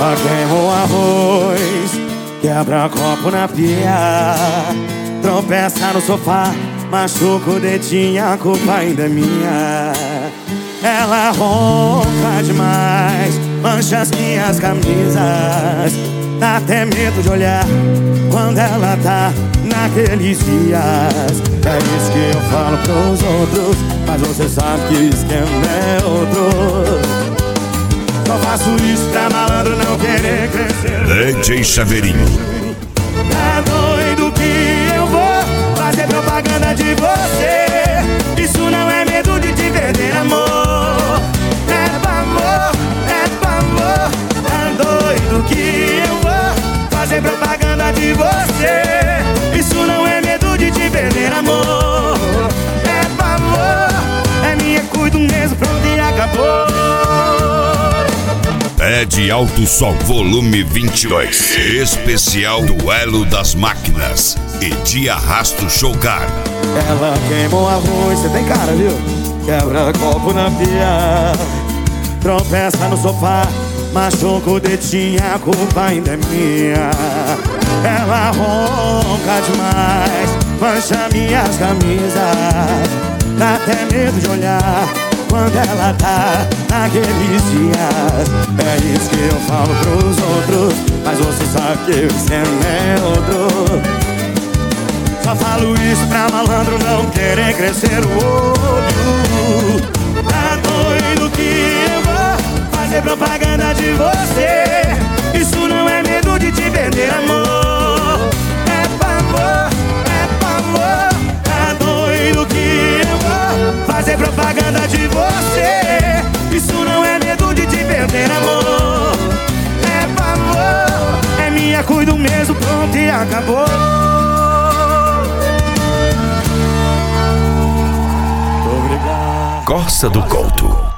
Ela queima o arroz, quebra copo na pia, tropeça no sofá, machuca o dedinho, a culpa ainda é minha. Ela ronca demais, mancha as minhas camisas, dá até medo de olhar quando ela tá naqueles dias. É isso que eu falo pros outros, mas você sabe que o esquema é outro. Só faço isso pra malandro não querer crescer. DJ Chaveirinho. Tá doido que eu vou fazer propaganda de você? Isso não é medo de te perder, amor. É pavor, é pavor. Tá doido que eu vou fazer propaganda de você? Isso não é medo de te perder, amor. É pavor, é minha, cuido mesmo, pronto e acabou. É de alto som, volume 22. Especial Duelo das Máquinas e de Arrasto Showcar. Ela queima o arroz, você tem cara, viu? Quebra copo na pia, tropeça no sofá, machuca o dedinho, a culpa ainda é minha. Ela ronca demais, mancha minhas camisas, dá até medo de olhar quando ela tá naqueles dias. É isso que eu falo pros outros, mas você sabe que o esquema é outro. Só falo isso pra malandro não querer crescer o olho. Tá doido que eu vou fazer propaganda de você? Isso não é medo de te perder, amor. É pavor, é pavor. Tá doido que eu vou fazer propaganda de você? Isso não é medo de te perder, amor. É pavor, é minha, cuido mesmo, pronto e acabou. Costa do Couto.